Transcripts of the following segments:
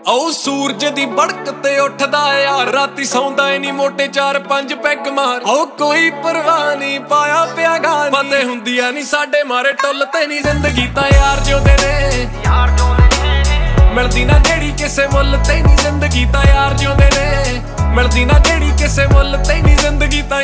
ਉਹ ਸੂਰਜ ਦੀ ਬੜਕ ਤੇ ਉੱਠਦਾ ਯਾਰ ਰਾਤੀ ਸੌਂਦਾ ਈ ਨਹੀਂ ਮੋਟੇ 4-5 ਪੈਗ ਮਾਰ ਉਹ ਕੋਈ ਪਰਵਾਹ ਨਹੀਂ ਪਾਇਆ ਪਿਆ ਗਾਨੀ ਪਤੇ ਹੁੰਦੀਆਂ ਨਹੀਂ ਸਾਡੇ ਮਾਰੇ ਟੁੱਲ ਤੇ ਨਹੀਂ ਜ਼ਿੰਦਗੀ ਤਾਂ ਯਾਰ ਜਿਉਂਦੇ ਨੇ ਮਿਲਦੀ ਨਾ ਜਿਹੜੀ ਕਿਸੇ ਮੁੱਲ ਤੇ ਨਹੀਂ ਜ਼ਿੰਦਗੀ ਤਾਂ ਯਾਰ ਜਿਉਂਦੇ ਨੇ ਮਿਲਦੀ ਨਾ ਜਿਹੜੀ ਕਿਸੇ ਮੁੱਲ ਤੇ ਨਹੀਂ ਜ਼ਿੰਦਗੀ ਤਾਂ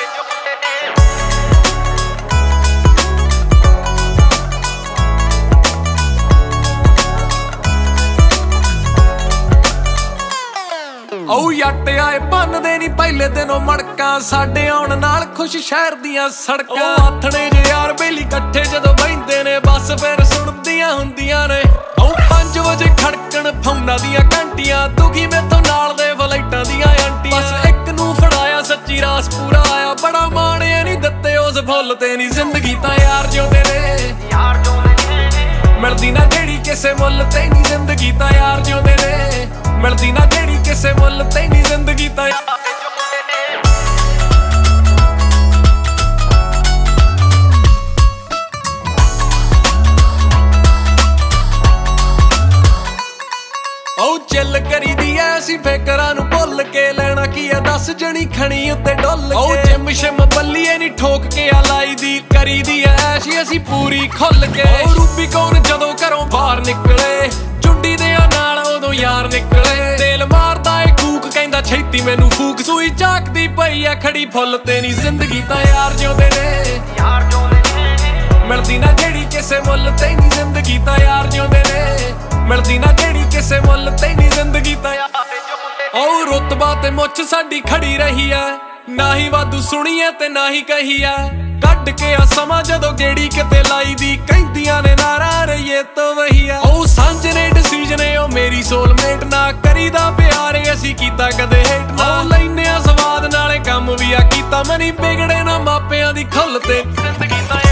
ਉਹ ਜੱਟ ਆਏ ਭੰਨਦੇ ਨਹੀਂ ਪਹਿਲੇ ਦਿਨੋਂ ਮੜਕਾਂ ਸਾਡੇ ਆਉਣ ਨਾਲ ਖੁਸ਼ ਸ਼ਹਿਰ ਦੀਆਂ ਸੜਕਾਂ ਆਥਣੇ ਜੇ ਯਾਰ ਬੇਲੀ ਇਕੱਠੇ ਜਦੋਂ ਬਹਿੰਦੇ ਨੇ ਬਸ ਫਿਰ ਸੁਣਦੀਆਂ ਹੁੰਦੀਆਂ ਨੇ ਉਹ 5 ਵਜੇ ਖੜਕਣ ਫੌਨਾਂ ਦੀਆਂ ਘੰਟੀਆਂ ਦੁਖੀ ਮੇਥੋਂ ਨਾਲ ਦੇ ਫਲਾਈਟਾਂ ਦੀਆਂ ਆਂਟੀਆਂ ਬਸ ਇੱਕ ਨੂੰ ਫੜਾਇਆ ਸੱਚੀ ਰਾਸ ਪੂਰਾ ਆਇਆ ਬੜਾ ਮਾਣਿਆ ਨਹੀਂ ਦਿੱਤੇ ਉਸ ਫੁੱਲ ਤੇ ਨਹੀਂ ਜ਼ਿੰਦਗੀ ਤਾਂ ਯਾਰ ਜਿਉਂਦੇ ਨੇ ਮਿਲਦੀ ਨਾ ਜਿਹੜੀ ਕਿਸੇ ਮੁੱਲ ਤੇ ਨਹੀਂ ਜ਼ਿੰਦਗੀ ਤਾਂ ਯਾਰ ਜਿਉਂਦੇ ਨੇ ਮਿਲਦੀ ਨਾ ਜਿਹੜੀ ਕਿਸੇ ਮੁੱਲ ਤੇ ਨਹੀਂ ਜ਼ਿੰਦਗੀ ਤਾਂ ਉਹ ਚੱਲ ਕਰੀਦੀ ਐ ਅਸੀਂ ਫੇਕਰਾਂ ਨੂੰ ਭੁੱਲ ਕੇ ਲੈਣਾ ਕੀ ਆ ਦੱਸ ਜਣੀ ਖਣੀ ਉੱਤੇ ਡੁੱਲ ਕੇ ਉਹ ਜਿਮ ਸ਼ਿਮ ਬੱਲੀਏ ਨਹੀਂ ਠੋਕ ਕੇ ਆ ਲਾਈਦੀ ਕਰੀਦੀ ਐ ਅਸੀਂ ਪੂਰੀ ਖੁੱਲ ਕੇ ਉਹ ਰੂਬੀ ਕੌਣ ਜਦੋਂ ਘਰੋਂ ਬਾਹਰ ਨਿਕਲੇ ਚੁੰਡੀ ਦੇ ਨਾਲ ਉਦੋਂ ਯਾਰ ਨਿਕਲੇ ਤੇਲ ਮਾਰਦਾ ਏ ਕੂਕ ਕਹਿੰਦਾ ਛੇਤੀ ਮੈਨੂੰ ਫੂਕ ਸੂਈ ਝਾਕਦੀ ਪਈ ਆ ਖੜੀ ਫੁੱਲ ਤੇ ਨਹੀਂ ਜ਼ਿੰਦਗੀ ਤਾਂ ਯਾਰ ਜਿਉਂਦੇ ਨੇ ਮਿਲਦੀ ਨਾ ਜਿਹੜੀ ਕਿਸੇ ਮੁੱਲ ਤੇ ਨਹੀਂ ਜ਼ਿੰਦਗੀ ਤਾਂ ਯਾਰ ਜਿਉਂਦੇ ਨੇ ਮਿਲਦੀ ਨਾ ਜਿਹੜੀ ਕਿਸੇ ਮੁੱਲ ਤੇ ਨਹੀਂ ਜ਼ਿੰਦਗੀ ਤਾਂ ਉਹ ਰੁਤਬਾ ਤੇ ਮੁੱਛ ਸਾਡੀ ਖੜੀ ਰਹੀ ਐ ਨਾ ਹੀ ਵਾਧੂ ਸੁਣੀਏ ਤੇ ਨਾ ਹੀ ਕਹੀਏ ਕੱਢ ਕੇ ਆ ਸਮਾਂ ਜਦੋਂ ਗੇੜੀ ਕਿਤੇ ਲਾਈ ਦੀ ਕਹਿੰਦੀਆਂ ਨੇ ਨਾਰਾ ਰਹੀਏ ਤੋਂ ਵਹੀ ਆ ਉਹ ਸਾਂਝ ਨੇ ਡਿਸੀਜਨ ਏ ਉਹ ਮੇਰੀ ਸੋਲਮੇਟ ਨਾ ਕਰੀਦਾ ਪਿਆਰ ਅਸੀਂ ਕੀਤਾ ਕਦੇ ਹੇਟ ਨਾ ਲੈਨੇ ਆ ਸਵਾਦ ਨਾਲੇ ਕੰਮ ਵੀ ਆ ਕੀਤਾ ਮਨੀ ਵਿਗੜੇ ਨਾ ਮਾਪਿਆਂ ਦੀ ਖੁੱਲ ਤੇ ਜ਼ਿੰਦਗੀ ਤਾਂ